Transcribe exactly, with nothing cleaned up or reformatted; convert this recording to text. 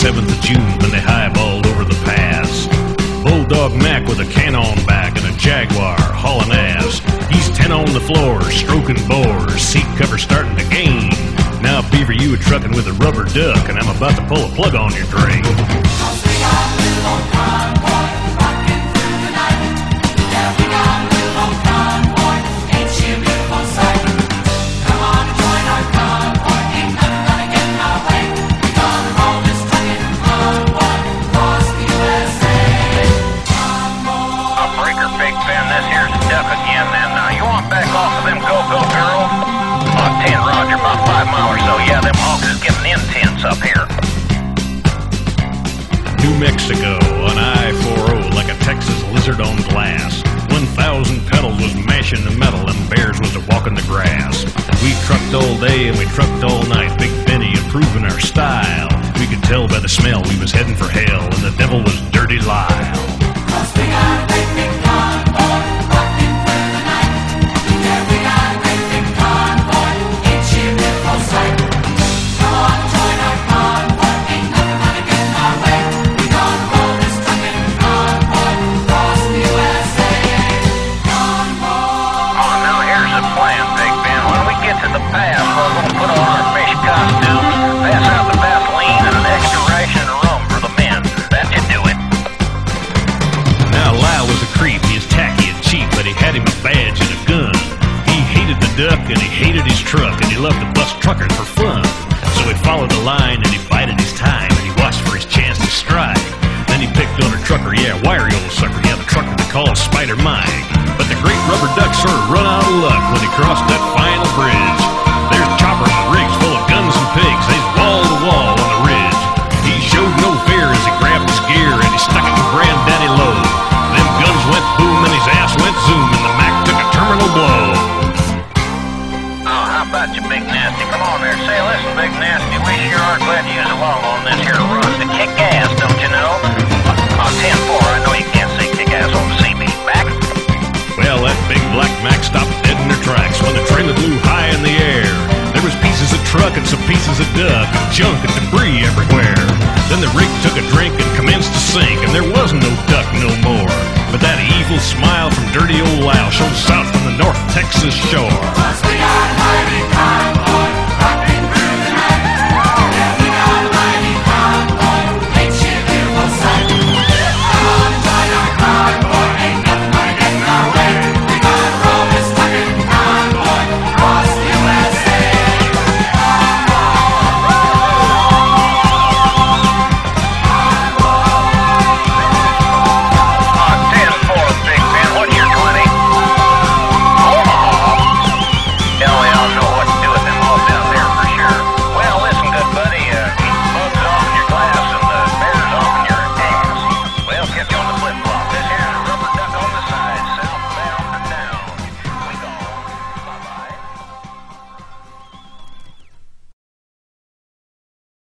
twenty-seventh of June when they highballed over the pass. Bulldog Mac with a cannon back and a Jaguar hauling ass. He's ten on the floor, stroking bores, seat cover starting to gain. Now Beaver, you a trucking with a rubber duck, and I'm about to pull a plug on your drain. New Mexico on I forty like a Texas lizard on glass. One thousand pedals was mashing the metal and bears was a walking the grass. We trucked all day and we trucked all night, Big Benny improving our style. We could tell by the smell we was heading for hell, and the devil was Dirty Lyle. 'Cause we got a great big convoy rocking through the night. Yeah, we got a great big convoy, ain't you beautiful sight? Come on, join our convoy, ain't nothing gonna get in our way. We gonna roll this trucking convoy across the U S A. Convoy. Oh, now here's the plan, Big Ben. When we get to the pass, we're gonna put on our fish costumes, pass out the Vaseline and an extra ration of rum for the men. That should do it. Now Lyle was a creep, he was tacky and cheap, but he had him a badge and a gun. He hated the duck and he hated his truck, and he loved to bust truckers for fun. So he followed the line and he bided his time, and he watched for his chance to strike. Then he picked on a trucker, yeah, wiry old sucker, yeah, the trucker they call Spider Mike. But the great rubber duck sort of run out of luck when he crossed that final bridge. There's choppers and rigs full of guns and pigs, they's wall to wall on the ridge. He showed no fear as he grabbed his gear and he stuck it to Granddaddy low. Them guns went boom and his ass went zoom, and the Mac took a terminal blow. Oh, how about you, Big Nasty? Come on there. Say, listen, Big Nasty, we sure are glad you was along on this here run to kick ass, don't you know? On ten four, I know you can't say kick ass on the C B. Back. Well, that big black Mac stopped dead in their tracks when the trailer blew high in the air. There was pieces of truck and some pieces of duck and junk and debris everywhere. Then the rig took a drink and commenced to sink, and there was no duck no more. But that evil smile from dirty old Lyle showed south from the North Texas shore. 'Cause we got mighty kind.